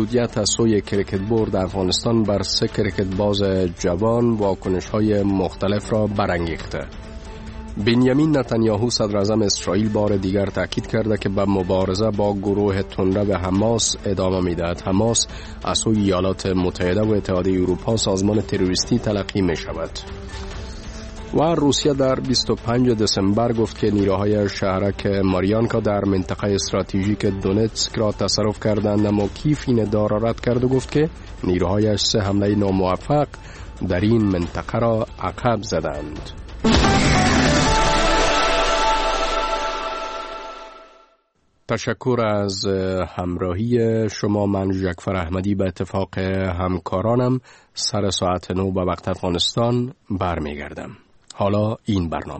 محدودیت از سوی کریکت بورد افغانستان بر 3 کریکت باز جوان واکنش‌های مختلف را برانگیخته. بنیامین نتانیاهو صدر اعظم اسرائیل بار دیگر تاکید کرده که به مبارزه با گروه تندرو حماس ادامه می‌دهد. حماس از سوی ایالات متحده و اتحادیه اروپا سازمان تروریستی تلقی می‌شود. و روسیه در 25 دسامبر گفت که نیروهای شهرک ماریانکا در منطقه استراتژیک دونتسک را تصرف کردند، اما کیف این ادعا را رد کرد و گفت که نیروهایش 3 حمله ناموفق در این منطقه را عقب زدند. تشکر از همراهی شما. من جعفر احمدی به اتفاق همکارانم سر ساعت 9 به وقت افغانستان برمیگردم. حالا این برنامه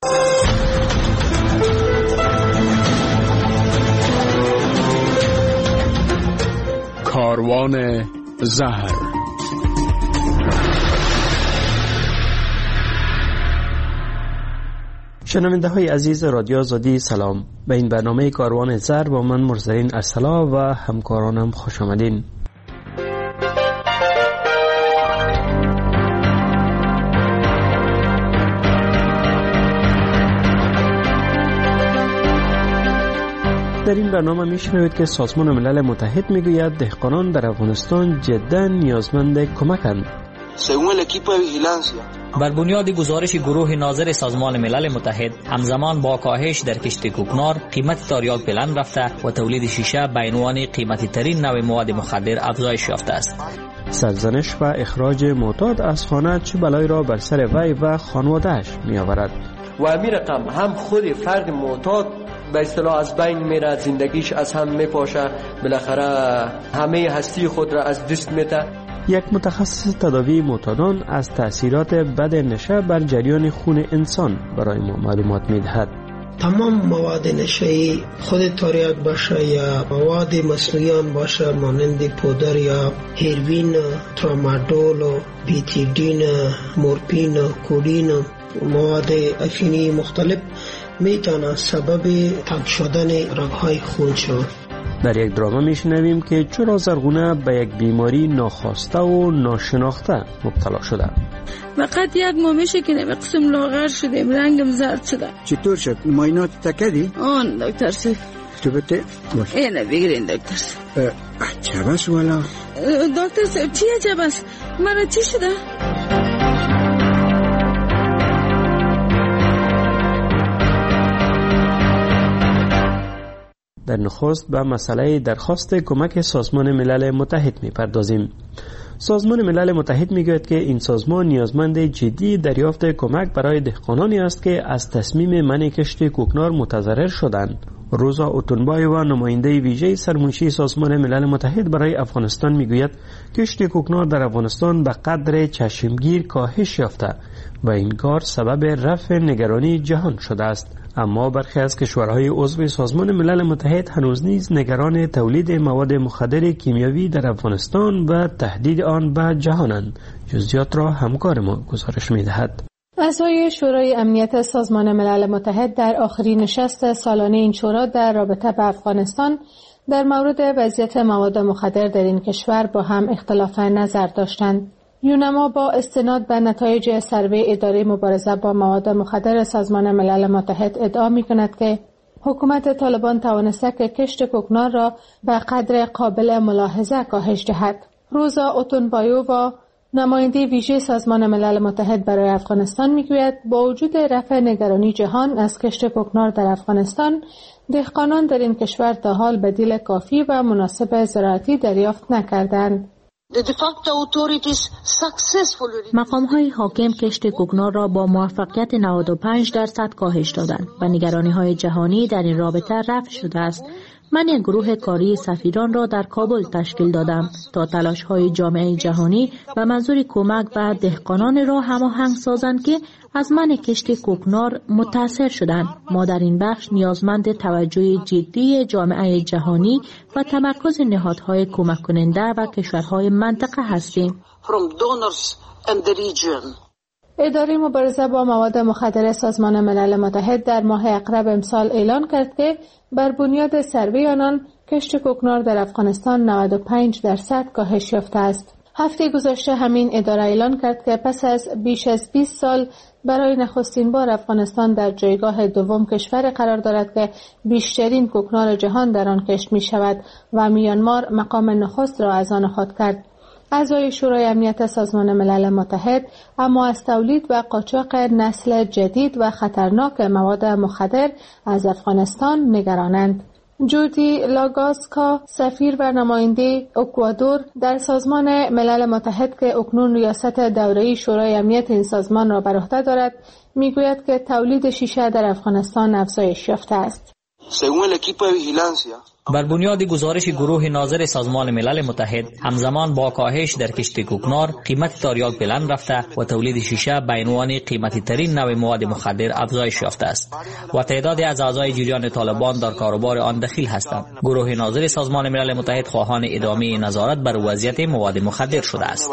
کاروان زهر. شنونده های عزیز رادیو آزادی سلام. به این برنامه کاروان زهر با من مرزرین ارسلا و همکارانم خوش آمدین. در این برنامه میشنوید که سازمان ملل متحد میگوید دهقانان در افغانستان جدا نیازمند کمکند. بر بنیاد گزارش گروه ناظر سازمان ملل متحد، همزمان با کاهش در کشت کوکنار، قیمت تریاک بلند رفته و تولید شیشه به عنوان قیمتی ترین نوع مواد مخدر افزایش یافته است. سرزنش و اخراج معتاد از خانه چه بلایی را بر سر وی و خانواده‌اش میآورد. و همین رقم هم خود فرد معتاد به اصطلاح از بین میره، زندگیش از هم میپاشه، بالاخره همه هستی خود را از دست میده. یک متخصص تداوی معتادان از تأثیرات بد نشه بر جریان خون انسان برای ما معلومات میدهد. تمام مواد نشه‌ای، خود تریاک باشه یا مواد مصنوعی باشه مانند پودر یا هیروین، ترامادول، بیتیدین، مورفین، کودین، مواد افیونی مختلف میتونه سبب تب شدن رگ‌های خون شود. در یک دراما میشنویم که چرا زرغونه به یک بیماری ناخواسته و ناشناخته مبتلا شده. فقط یک ماه میشه که به قسم لاغر شدیم، رنگم زرد شده. چطور شد؟ معاینات تکدی؟ آن دکتر صاحب. تو بته؟ اینه بگیرین دکتر صاحب. عجب است والا. دکتر صاحب چی عجب است؟ مرا چی شده؟ در نخست به مسئله درخواست کمک سازمان ملل متحد می‌پردازیم. سازمان ملل متحد میگوید که این سازمان نیازمند جدی دریافت کمک برای دهقانانی است که از تصمیم منع کشت کوکنار متضرر شدند. روزا اوتونبای و نماینده ویژه سرمنشی سازمان ملل متحد برای افغانستان میگوید کشت کوکنار در افغانستان به قدر چشمگیر کاهش یافته و این کار سبب رفع نگرانی جهان شده است. اما برخی از کشورهای عضو سازمان ملل متحد هنوز نیز نگران تولید مواد مخدر کیمیاوی در افغانستان و تهدید آن به جهانند. جزئیات را همکار ما گزارش می‌دهد. اعضای شورای امنیت سازمان ملل متحد در آخرین نشست سالانه این شورا در رابطه با افغانستان در مورد وضعیت مواد مخدر در این کشور با هم اختلاف نظر داشتند. یونما با استناد به نتایج سروی اداره مبارزه با مواد مخدر سازمان ملل متحد ادعا می‌کند که حکومت طالبان توانسته که کشت کوکنار را به قدر قابل ملاحظه کاهش دهد. روزا اوتونبایو و نماینده ویژه سازمان ملل متحد برای افغانستان میگوید با وجود رفع نگرانی جهان از کشت کوکنار در افغانستان، دهقانان در این کشور تا حال بدیل کافی و مناسب زراعتی دریافت نکردند. مقام‌های حاکم کشت کوکنار را با موفقیت 95% کاهش دادند و نگرانی‌های جهانی در این رابطه رفع شده است. من یک گروه کاری سفیران را در کابل تشکیل دادم تا تلاش‌های جامعه جهانی و منظور کمک به دهقانان را هماهنگ سازند که از منع کشت کوکنار متاثر شدند. ما در این بخش نیازمند توجه جدی جامعه جهانی و تمرکز نهادهای کمک کننده و کشورهای منطقه هستیم. اداره مبارزه با مواد مخدر سازمان ملل متحد در ماه اقرب امسال اعلان کرد که بر بنیاد سروی آنان کشت کوکنار در افغانستان 95% کاهش یافته است. هفته گذشته همین اداره اعلان کرد که پس از بیش از 20 سال برای نخستین بار افغانستان در جایگاه دوم کشور قرار دارد که بیشترین کوکنار جهان در آن کشت می شود و میانمار مقام نخست را از آن خود کرد. اعضای شورای امنیت سازمان ملل متحد اما از تولید و قاچاق نسل جدید و خطرناک مواد مخدر از افغانستان نگرانند. جودی لاگاسکا، سفیر و نماینده اکوادور در سازمان ملل متحد که اکنون ریاست دوره‌ای شورای امنیت این سازمان را بر عهده دارد، میگوید که تولید شیشه در افغانستان افزایش یافته است. بر بنیاد گزارش گروه ناظر سازمان ملل متحد، همزمان با کاهش در کشت کوکنار، قیمت تریاک بلند رفته و تولید شیشه به عنوان قیمتی ترین نوع مواد مخدر افزایش یافته است و تعدادی از اعضای جریان طالبان در کاروبار آن دخیل هستند. گروه ناظر سازمان ملل متحد خواهان ادامه نظارت بر وضعیت مواد مخدر شده است.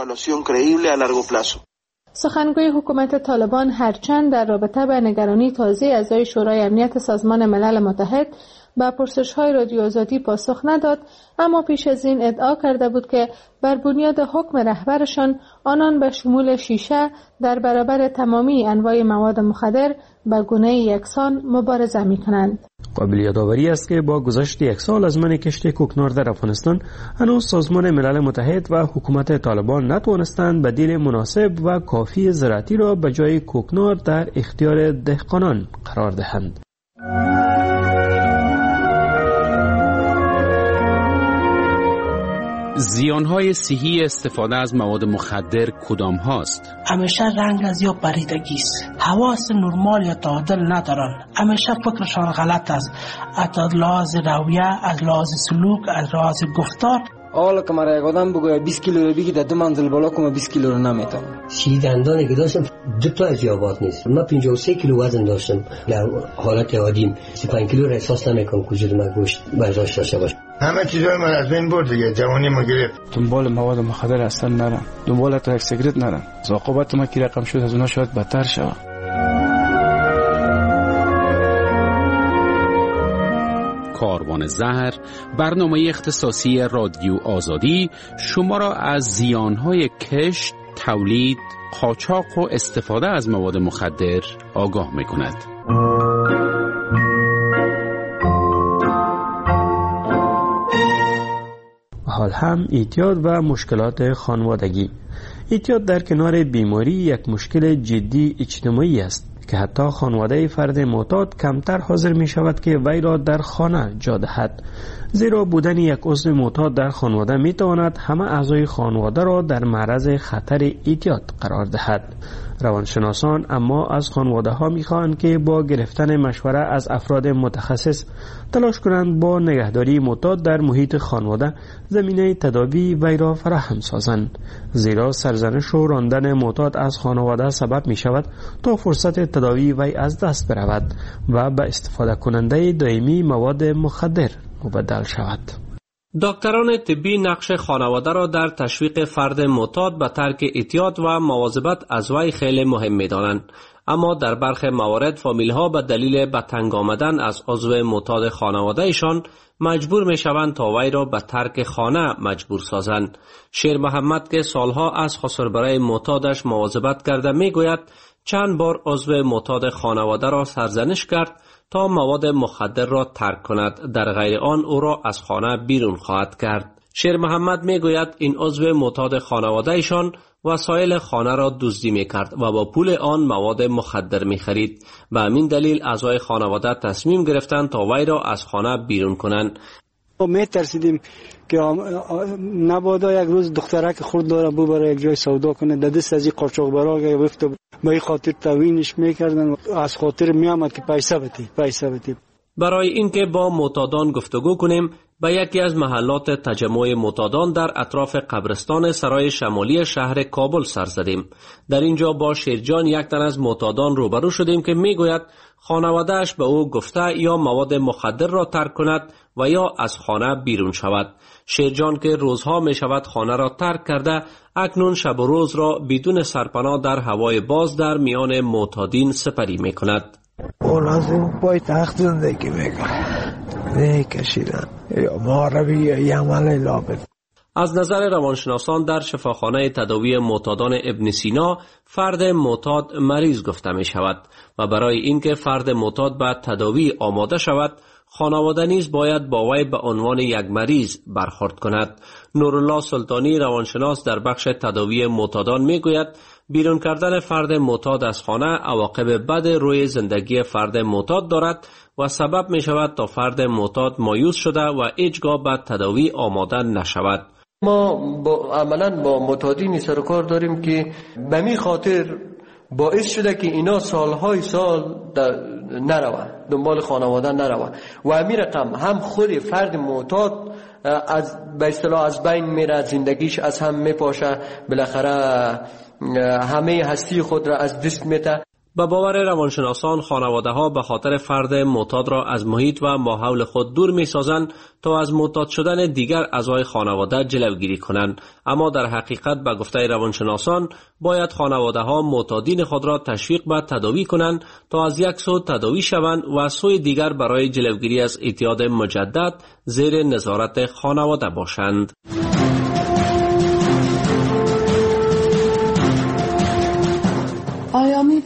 سخنگوی حکومت طالبان هرچند در رابطه با نگرانی تازه اعضای شورای امنیت سازمان ملل متحد با پرسش‌های رادیو آزادی پاسخ نداد، اما پیش از این ادعا کرده بود که بر بنیاد حکم رهبرشان آنان به شمول شیشه در برابر تمامی انواع مواد مخدر به گونه یکسان مبارزه می‌کنند. قابل یادآوری است که با گذشت یک سال از من کشت کوکنار در افغانستان، هنوز سازمان ملل متحد و حکومت طالبان نتوانستند بدیل مناسب و کافی زراعتی را به جای کوکنار در اختیار دهقانان قرار دهند. زیانهای صحی استفاده از مواد مخدر کدام هاست؟ همیشه رنگ از یا پریدگی است، حواس نرمال یا تعادل ندارن، همیشه فکرشان غلط است، از لحاظ رویه، از لحاظ سلوک، از لحاظ گفتار. حالا که مرا یک آدم بگوید 20 کیلو رو بگی در 2 منزل بالا کنم 20 کیلو رو نمیتونم. دندانی که داشتم 2 تا از یابات نیست. من 53 کیلو وزن داشتم در حالت عادیم. 35 کیلو را احساس نمیکنم که وجود من گوشت برداشت داشته باشه. همه چیزای من از بین برد دیگه، جوانی ما گرفت. دنبال مواد مخدر اصلا نرم، دنبال تا یک سیگرت نرم. عاقبت ما کی رقم شد از اونها شاید بدتر شود. کاروان زهر، برنامه اختصاصی رادیو آزادی شما را از زیانهای کشت، تولید، قاچاق و استفاده از مواد مخدر آگاه می‌کند. حال هم اعتیاد و مشکلات خانوادگی. اعتیاد در کنار بیماری یک مشکل جدی اجتماعی است که حتی خانواده فرد معتاد کمتر حاضر می شود که وی را در خانه جا دهد، زیرا بودن یک عضو معتاد در خانواده می تواند همه اعضای خانواده را در معرض خطر اعتیاد قرار دهد. روانشناسان اما از خانواده ها می خواهند که با گرفتن مشوره از افراد متخصص تلاش کنند با نگهداری معتاد در محیط خانواده زمینه تداوی وی را فراهم سازند، زیرا سرزنش و راندن معتاد از خانواده سبب می شود تا فرصت تداوی وی از دست برود و به استفاده کننده دائمی مواد مخدر مبدل شود. دکتران طبی نقش خانواده را در تشویق فرد معتاد به ترک اعتیاد و مواظبت از وی خیلی مهم می‌دانند، اما در برخی موارد فامیل‌ها به دلیل به تنگ آمدن از عضو معتاد خانواده‌شان مجبور می‌شوند تا وی را به ترک خانه مجبور سازند. شیر محمد که سالها از خسربرای معتادش مواظبت کرده می‌گوید چند بار عضو معتاد خانواده را سرزنش کرد تا مواد مخدر را ترک کند، در غیر آن او را از خانه بیرون خواهد کرد. شیر محمد می گوید این عضو معتاد خانواده ایشان وسایل خانه را دزدی می کرد و با پول آن مواد مخدر می خرید. به همین دلیل اعضای خانواده تصمیم گرفتند تا وی را از خانه بیرون کنند. می ترسیدیم که نبادا یک روز دخترک خورد داره ببره یک جای سودا کنه، در دست از این قاچاقبرا گرفت، به این خاطر توینش میکردن، از خاطر میامد که پیسه بده. برای اینکه با معتادان گفتگو کنیم به یکی از محلات تجمع معتادان در اطراف قبرستان سرای شمالی شهر کابل سر زدیم. در اینجا با شیرجان، یک تن از معتادان، روبرو شدیم که میگوید خانواده‌اش به او گفته یا مواد مخدر را ترک کند و یا از خانه بیرون شود. شیرجان که روزها می شود خانه را ترک کرده، اکنون شب و روز را بدون سرپناه در هوای باز در میان معتادین سپری می کند. اون از این پای تخت زندگی میکنه، نه کشیدن یا معربی یا یمل لابد. از نظر روانشناسان در شفاخانه تداوی معتادان ابن سینا، فرد معتاد مریض گفته می شود و برای اینکه فرد معتاد به تداوی آماده شود، خانواده نیز باید با وی به عنوان یک مریض برخورد کند. نورالله سلطانی، روانشناس در بخش تداوی معتادان، میگوید بیرون کردن فرد معتاد از خانه عواقب بد روی زندگی فرد معتاد دارد و سبب می شود تا فرد معتاد مایوس شده و هیچگاه به تداوی آماده نشود. ما عملاً با معتادینی سر کار داریم که به می خاطر باعث شده که اینا سالهای سال نروه دنبال خانواده نروه و همین رقم هم خود فرد معتاد به اصطلاح از بین میره، زندگیش از هم میپاشه، بالاخره همه هستی خود را از دست میده. به باور روانشناسان، خانواده ها به خاطر فرد معتاد را از محیط و ماحول خود دور می سازند تا از معتاد شدن دیگر اعضای خانواده جلوگیری کنند، اما در حقیقت به گفته روانشناسان باید خانواده ها معتادین خود را تشویق به تداوی کنند تا از یک سو تداوی شوند و سوی دیگر برای جلوگیری از اعتیاد مجدد زیر نظارت خانواده باشند. آیا می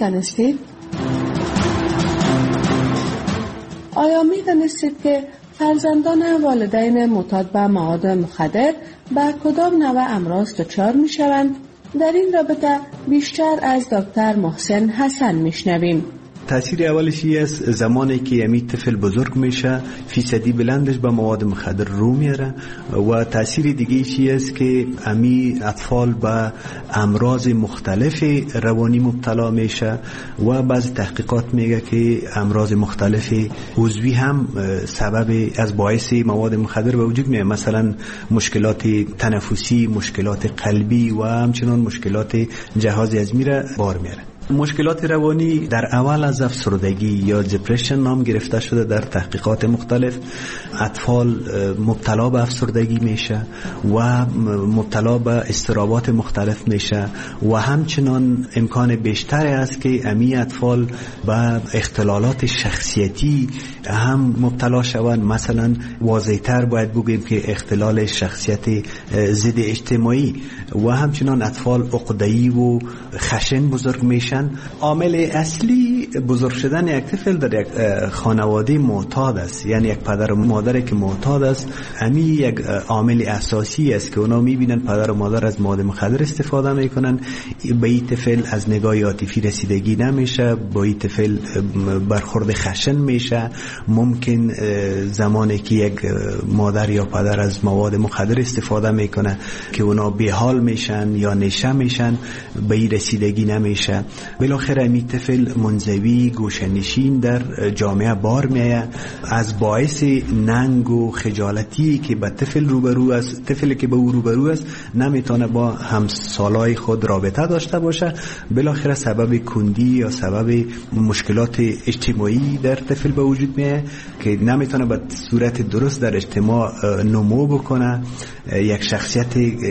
دانستید که فرزندان والدین معتاد به مواد مخدر به کدام نوع امراض دچار می شوند؟ در این رابطه بیشتر از دکتر محسن حسن می شنویم. تأثیر اولش است زمانی که یمی طفل بزرگ میشه فیصدی بلندش به مواد مخدر رو میاره و تأثیر دیگه چی است که امی اطفال به امراض مختلف روانی مبتلا میشه و بعض تحقیقات میگه که امراض مختلف عضوی هم سبب از باعث مواد مخدر به وجود میاد، مثلا مشکلات تنفسی، مشکلات قلبی و همچنان مشکلات جهاز هضمی را بار میاره. مشکلات روانی در اول از افسردگی یا دپرشن نام گرفته شده. در تحقیقات مختلف اطفال مبتلا به افسردگی میشه و مبتلا به اضطرابات مختلف میشه و همچنان امکان بیشتری است که امی اطفال به اختلالات شخصیتی هم مبتلا شوند. مثلا واضح‌تر باید بگیم که اختلال شخصیت ضد اجتماعی و همچنان اطفال عقده‌ای و خشن بزرگ میشن. عامل اصلی بزرگ شدن یک طفل در یک خانواده معتاد است، یعنی یک پدر و مادر که معتاد است. همین یک عامل اساسی است که اونا میبینن پدر و مادر از مواد مخدر استفاده میکنن، به این طفل از نگاه عاطفی رسیدگی نمیشه، با این طفل برخورد خشن میشه. ممکن زمانی که یک مادر یا پدر از مواد مخدر استفاده میکنه که اونا بی‌حال میشن یا نشه میشن، به این رسیدگی نمیشه. بالاخره این طفل منزوی گوشه‌نشین در جامعه بار میآید. از باعث ننگ و خجالتی که به طفل روبرو است، طفلی که به او روبرو است نمیتونه با همسالای خود رابطه داشته باشه، بالاخره سبب کندی یا سبب مشکلات اجتماعی در طفل به وجود میاد که نمیتونه به صورت درست در اجتماع نمو بکنه، یک شخصیت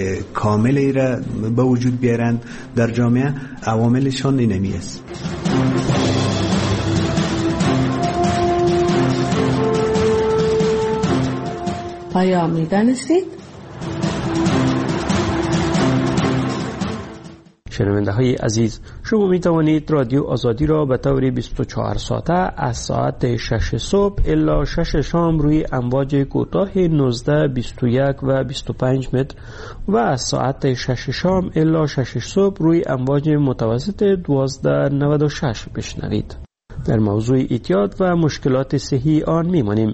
کاملی را به وجود بیارن در جامعه. عواملشان اینمی است. آیا می دانستید؟ شنونده های عزیز، شما می توانید رادیو آزادی را به طور 24 ساعته از ساعت 6 صبح الا 6 شام روی امواج کوتاه 19, 21 و 25 متر و از ساعت 6 شام الا 6 صبح روی امواج متوسط 1296 بشنوید. در موضوع اعتیاد و مشکلات صحی آن میمانیم.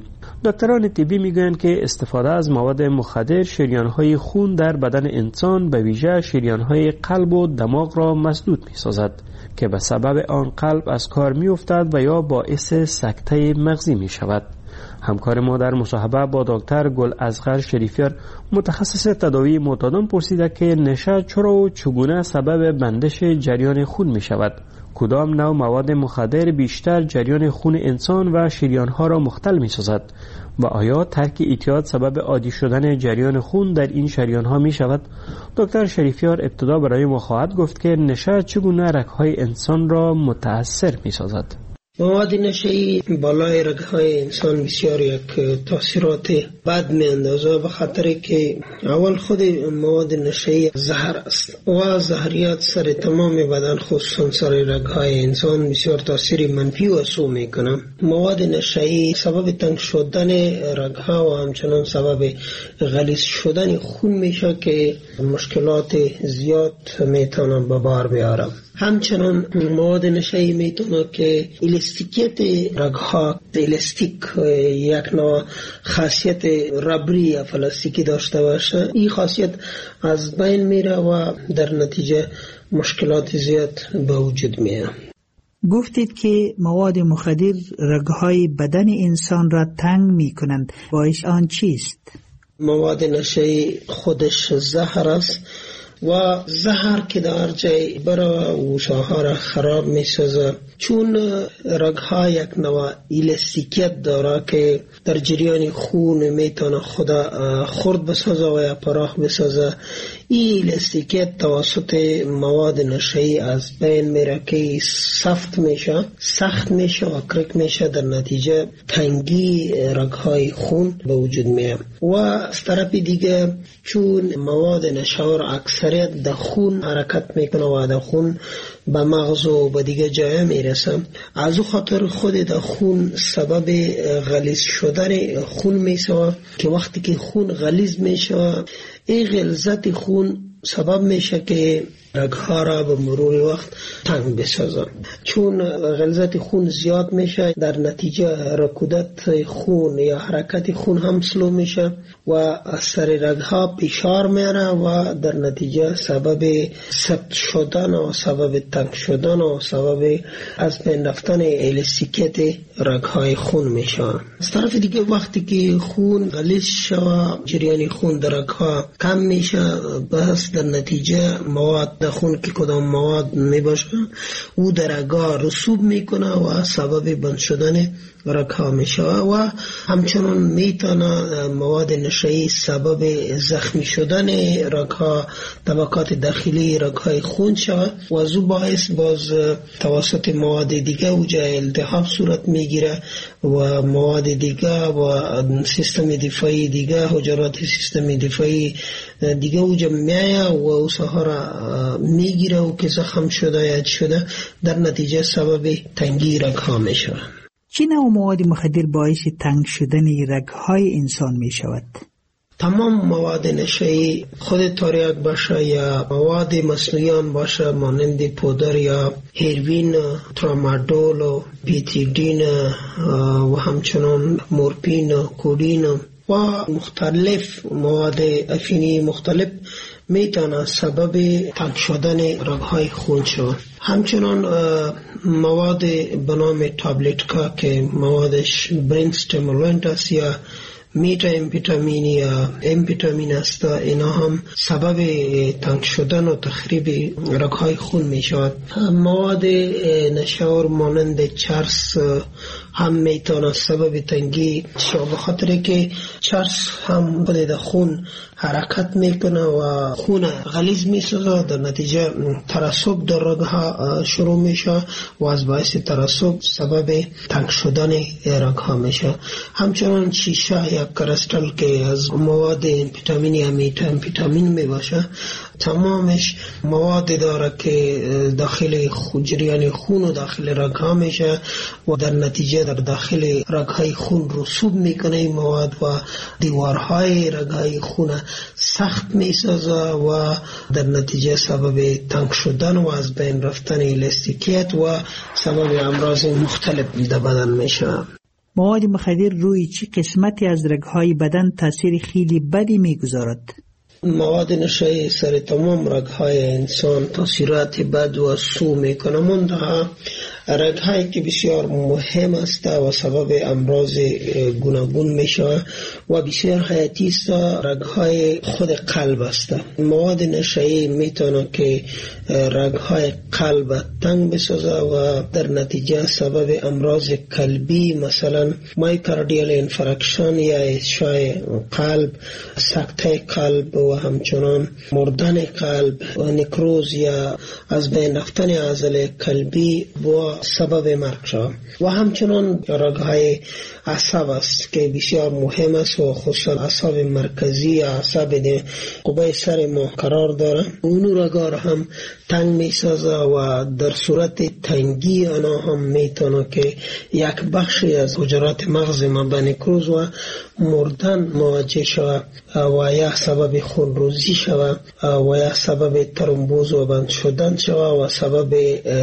دکتران طبی میگویند که استفاده از مواد مخدر شریان‌های خون در بدن انسان به ویژه شریان‌های قلب و دماغ را مسدود می‌سازد که به سبب آن قلب از کار می‌افتد و یا باعث سکته مغزی می‌شود. همکار ما در مصاحبه با دکتر گل اصغر شریفیار متخصص تداوی معتادان پرسیده که نشه چرا و چگونه سبب بندش جریان خون می‌شود؟ کدام نوع مواد مخدر بیشتر جریان خون انسان و شریان‌ها را مختل می‌سازد و آیا ترک اعتیاد سبب عادی شدن جریان خون در این شریان‌ها می‌شود؟ دکتر شریفیار ابتدا برای ما خواهد گفت که نشه چگونه رگ‌های انسان را متأثر می‌سازد. مواد نشه‌ای بالای رگ‌های انسان بسیار یک تاثیرات بد می‌اندازه، به خاطر که اول خود مواد نشه‌ای زهر است و زهریات سر تمام بدن خصوصا سر رگ‌های انسان بسیار تاثیر منفی و سو می‌کنه. مواد نشه‌ای سبب تنگ شدن رگ‌ها و همچنان سبب غلیظ شدن خون میشه که مشکلات زیاد میتونه به بار بیاره. همچنان مواد نشه‌ای میتونه که الاستیکیت رگ‌ها، الاستیک یک نوع خاصیت ربری یا پلاستیکی داشته باشه، این خاصیت از بین میره و در نتیجه مشکلات زیاد به وجود میاد. گفتید که مواد مخدر رگ‌های بدن انسان را تنگ میکنند، باعث آن چیست؟ مواد نشه‌ای خودش زهر است و زهر که در جای برای گوشه‌ها را خراب می‌سازه، چون رگ‌ها یک نوع الاستیکیت داره که در جریان خون میتونه خود خرد بسازه و یا پراخ بسازه. این الاستیکیت توسط مواد نشه‌ای از بین میره که سخت میشه و کرک میشه، در نتیجه تنگی رگ‌های خون به وجود میاد. و از طرف دیگه چون مواد نشه‌آور اکثریت در خون حرکت میکنه و در خون به مغز و به دیگه جای میرسه، از او خاطر خود در خون سبب غلیظ شدن خون میشه که وقتی که خون غلیظ میشه، این غلظت خون سبب میشه که رگ‌ها را به مرور وقت تنگ بسازه. چون غلظت خون زیاد میشه، در نتیجه رکودت خون یا حرکت خون هم سلو میشه و از سر رگ‌ها فشار میاره و در نتیجه سبب سفت شدن و سبب تنگ شدن و سبب از بین رفتن الاستیکیت رگ‌های خون میشه. از طرف دیگه وقتی که خون غلیظ شود، جریان خون در رگ‌ها کم میشه، بس در نتیجه مواد در خون که کدام مواد میباشه او در رگ‌ها رسوب میکنه و سبب بند شدن رگ‌ها میشه و همچنان میتونه مواد نشه‌ای سبب زخمی شدن رگ‌ها، طبقات داخلی رگ‌های خون شود و از او باعث باز توسط مواد دیگه اوجا التهاب صورت میگیره و مواد دیگه و سیستم دفاعی دیگه، حجرات سیستم دفاعی دیگه اوجا میایه و او سهارا میگیره و که زخم شده یا شده، در نتیجه سبب تنگی رگ‌ها میشه. چه نوع مواد مخدر باعث تنگ شدن رگ‌های انسان می شود؟ تمام مواد نشه‌ای، خود تریاک باشه یا مواد مصنوعی باشه مانند پودر یا هیروین، ترامادول، بیتیدین و همچنان مورفین، کودین و مختلف مواد افینی مختلف میتونه سبب تنگ شدن رگ‌های خون شود. همچنان مواد به نام تابلتکا که موادش برین استیمولانت است یا میتا امفیتامین یا امفیتامین است، اینا هم سبب تنگ شدن و تخریب رگ‌های خون می شود. مواد نشه‌آور مانند چرس هم میتونه سبب تنگی شود، به خاطر که چرس هم در خون حرکت میکنه و خون غلیظ میسازه، در نتیجه ترسب در رگ‌ها شروع میشه و از باعث ترسب سبب تنگ شدن رگ‌ها میشه. همچنان شیشه یا کرستل که از مواد امفیتامین یا میتا امفیتامین میباشه، تمامش مواد داره که داخل جریان خون و داخل رگ‌ها میشه و در نتیجه در داخل رگ‌های خون رسوب میکنه این مواد و دیوارهای رگ‌های خون سخت میسازه و در نتیجه سبب تنگ شدن و از بین رفتن الاستیکیت و سبب امراض مختلف در بدن میشه. مواد مخدر روی چه قسمتی از رگهای بدن تاثیر خیلی بدی میگذارد؟ مواد نشایی سر تمام رگهای انسان تاثیرات بد و سو میکنه، منتها رگهایی که بسیار مهم است و سبب امراض گوناگون میشه و بسیار حیاتی است رگهای خود قلب است. مواد نشایی میتونه که رگهای قلب تنگ بسازه و در نتیجه سبب امراض قلبی مثلا مایوکاردیال انفارکشن یا اشعاع قلب، سکته قلب و همچنان مردن قلب و نکروز یا از بین رفتن عضله قلبی و سبب مرگ شود. و همچنان رگهای عصب است که بسیار مهم است و خصوصا عصب مرکزی، عصب قبه سر ما قرار داره، اون رگا را هم تنگ می سازه و در صورت تنگی آنها هم میتونه که یک بخشی از حجرات مغز ما به نکروز و مردن مواجه شود و یا سبب خونریزی شود و یا سبب ترومبوز و بند شدن شود و سبب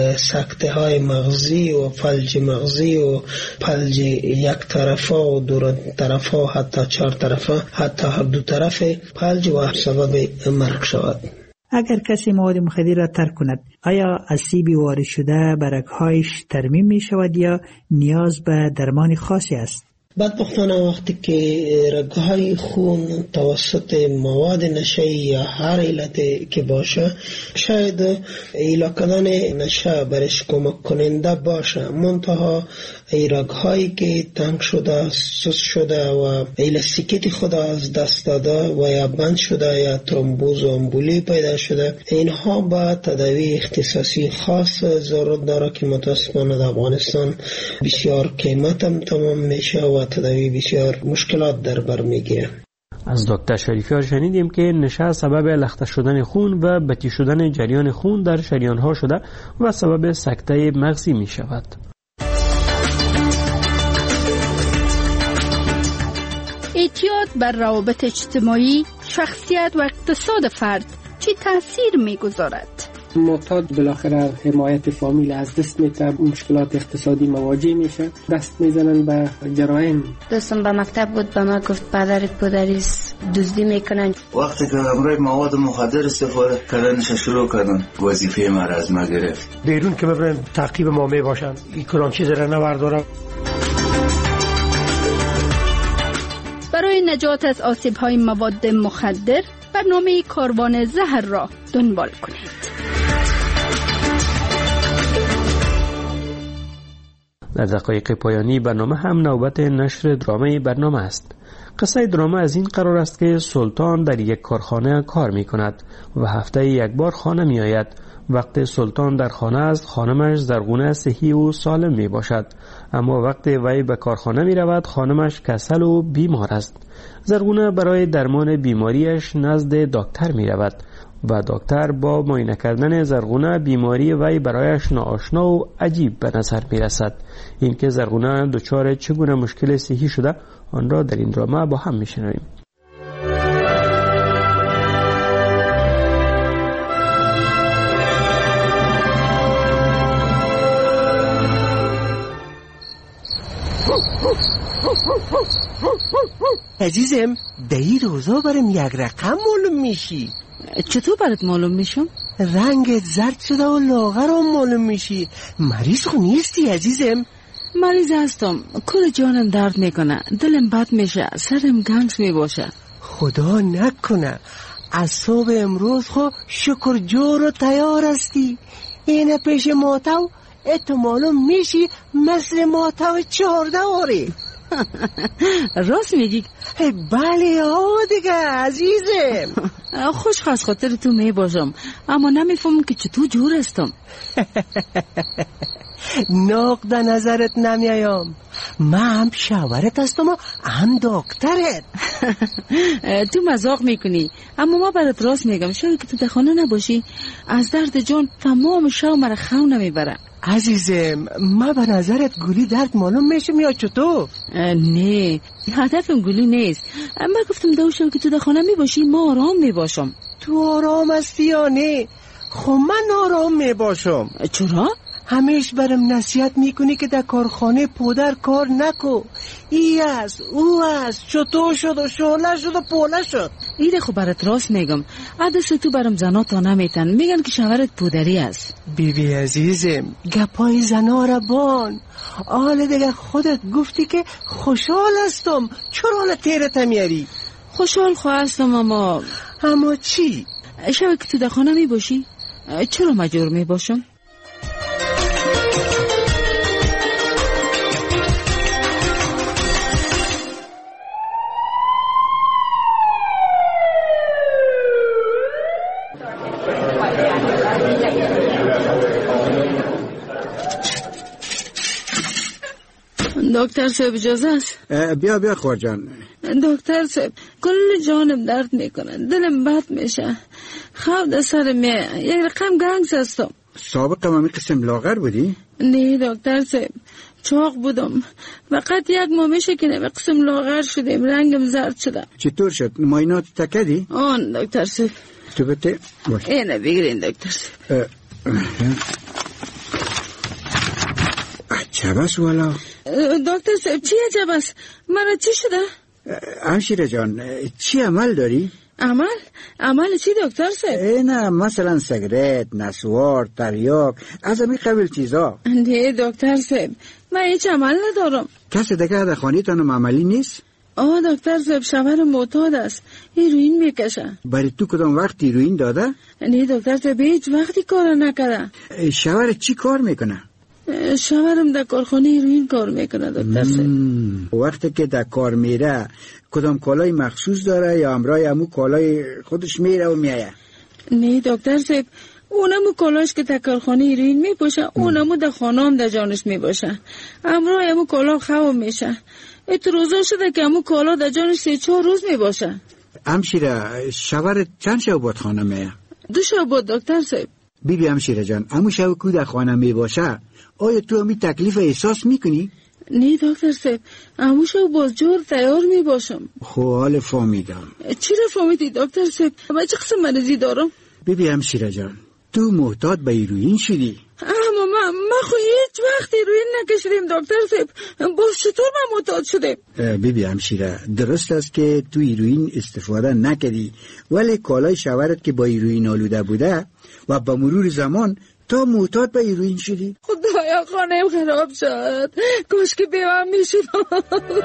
سکته های مغزی و فلج مغزی و فلج یک طرفه و دو طرفه و حتی 4 طرفه، حتی هر دو طرف فلج و سبب مرگ شود. اگر کسی مواد مخدر را ترک کند، آیا آسیبی وارد شده به رگهایش ترمیم می شود یا نیاز به درمان خاصی است؟ بدبختانه وقتی که رگهای خون توسط مواد نشه‌ای یا هر علت که باشه شاید ایلا کردن نشه برش کمک کننده باشه، منتها ای رگهایی که تنگ شده، سوس شده و الاستیکیت خود از دست داده و یا بند شده یا ترومبوز و امبولی پیدا شده، اینها با تداوی اختصاصی خاص ضرورت داره که متاسفانه در افغانستان بسیار قیمت هم تمام میشه و تداوی بسیار مشکلات در بر میگیره. از دکتر شریفیار شنیدیم که نشه سبب لخته شدن خون و بطی شدن جریان خون در شریانها شده و سبب سکته مغزی می شود. اعتیاد بر روابط اجتماعی، شخصیت و اقتصاد فرد چه تأثیر می‌گذارد؟ معتاد بالاخره حمایت فامیل از دست میده، مشکلات اقتصادی مواجه میشه، دست میزنن به جرایم. دوستم به مکتب بود، به ما گفت پدرت پدریس دزدی میکنن. وقتی که امروی مواد مخدر استفاده کردنش شروع کردن، وظیفه ما را از ما گرفت. بیرون که ببرن تعقیب ما میباشن، این کدام چیز را نوردارم. برای نجات از آسیب‌های مواد مخدر برنامه کاروان زهر را دنبال کنید. در دقایق پایانی برنامه هم نوبت نشر درامه برنامه است. قصه درامه از این قرار است که سلطان در یک کارخانه کار می کند و هفته یک بار خانه می آید. وقت سلطان در خانه است، خانمش زرغونه صحی و سالم می باشد، اما وقت وی به کارخانه می رود خانمش کسل و بیمار است. زرغونه برای درمان بیماریش نزد دکتر می رود و دکتر با معاینه کردن زرغونه بیماری وی برایش ناآشنا و عجیب به نظر می رسد. اینکه زرغونه دچار چگونه مشکل صحی شده آن را در این درامه با هم می شنویم. عزیزم در این روزا برم یک رقم معلوم میشی. چطور برات معلوم میشم؟ رنگت زرد شده و لاغرم معلوم میشی. مریض خو نیستی عزیزم؟ مریض هستم، کل جانم درد میکنه، دلم بد میشه، سرم گنج میباشه. خدا نکنه از صبح امروز خو شکر جور و تیار هستی. اینه پیش ماتو اتو معلوم میشی مثل ماتو 14 آره. راست میگی؟ بله دیگه عزیزم. خوش خواست خاطر تو میباشم، اما نمیفهمم که چطور جور هستم. نقد نظرت نمیایم، من هم شاورت هستم و هم دکترت. تو مزاق میکنی، اما ما برات راست میگم، شاید که تو در خانه نباشی از درد جان تمام شب مرا خو نمیبره. عزیزم من به نظرت گولی درد معلوم میشم یا چطور؟ نه هدفم گولی نیست، من گفتم دوشم که تو در خانه میباشی ما آرام میباشم. تو آرام هستی یا نه؟ خب من آرام میباشم. چرا؟ همیش برم نصیحت میکنی که در کارخانه پودر کار نکو. ای است او است، چطور شد و شعله شد و پوله شد. ایده خب برات راست میگم. عدس تو برم زنا تا نمیتن، میگن که شوهرت پودری است. بیبی عزیزم گپای زنا را بان. حال دیگه خودت گفتی که خوشحال هستم، چرا حال تیرت میاری؟ خوشحال خواستم اما چی؟ شب که تو در خانه می باشی چرا مجبور می باشم؟ دکتر صاحب اجازه است؟ بیا خورجان. دکتر صاحب کل جانم درد میکنه، دلم بد میشه، خواب در سر یک رقم گنگس هستم. سابقا همی قسم لاغر بودی؟ نه دکتر صاحب چاق بودم، فقط یک ماه میشه که به قسم لاغر شدیم، رنگم زرد شده. چطور شد؟ ماینات تکدی؟ آن دکتر صاحب. تو بته باش. اینه بگیرین دکتر صاحب. عجب است والا. دکتر صاحب چی عجب است؟ من چی شده؟ همشیره جان چی عمل داری؟ عمل چی دکتر صاحب؟ نه مثلا سیگرت، نسوار، تریاک، از همین قبیل چیزا. نه دکتر صاحب من هیچ عمل ندارم. کسی دیگه در خانه تانم عملی نیست؟ دکتر صاحب شوهر معتاد است، هیروئین میکشه. برای تو کدام وقت هیروئین داده؟ نه دکتر صاحب هیچ وقتی کار نکرده. شوهر چی کار میکنه؟ شوهرم در کارخانه هیروئین کار میکنه دکتر صاحب. وقتی که در کار میره کدام کالای مخصوص داره یا همراه همو کالای خودش میره و میایه؟ نه دکتر صاحب اونمو کالاش که در کارخانه هیروئین میپوشه، اونمو در خانه هم در جانش میباشه، همراه همو کالا خواب میشه. ات روزا شده که همو کالا در جانش 3-4 روز میباشه. همشیره شوهر چند شب بود خانه میه؟ 2 شب بود دکتر صاحب. بیبی همشیره جان همو شب که در خانه میباشه آیا تو همی تکلیف احساس میکنی؟ نه دکتر صاحب همو شب باز جور تیار میباشم. خب حال فهمیدم. چی رو فهمیدی دکتر صاحب؟ من چه قسم مریضی دارم؟ بیبی همشیره جان تو معتاد به هیروئین شدی؟ اما من خو هیچ وقت هیروئین نکشیدم دکتر صاحب. باز چطور من معتاد شدم؟ بیبی همشیره درست است که تو هیروئین استفاده نکردی، ولی کالای شوهرت که با هیروئین آلوده بوده و با مرور زمان تا معتاد به هیروئین شدی. خدایا خانه‌ام خراب شد، کاش که بیوام میشدم.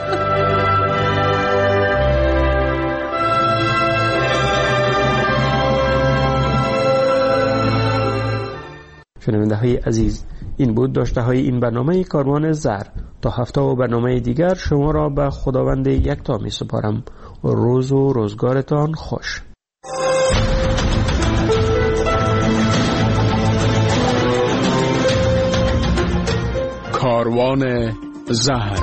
شنونده های عزیز این بود داشته های این برنامه کاروان زهر. تا هفته و برنامه دیگر شما را به خداوند یکتا می سپارم. روز و روزگارتان خوش. کاروان زهر.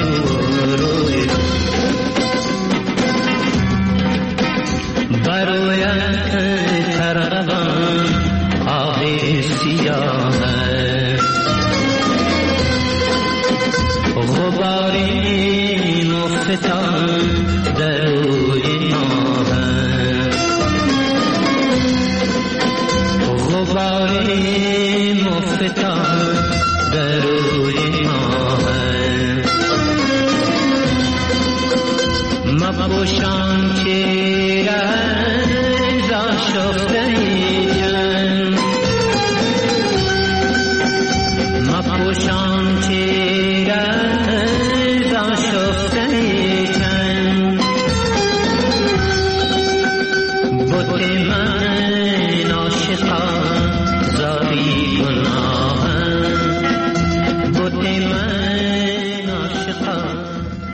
Baru مفتان در روی ما هست، غبار مفتان در روی ما هست. مپوشان چهره ز آشفتگی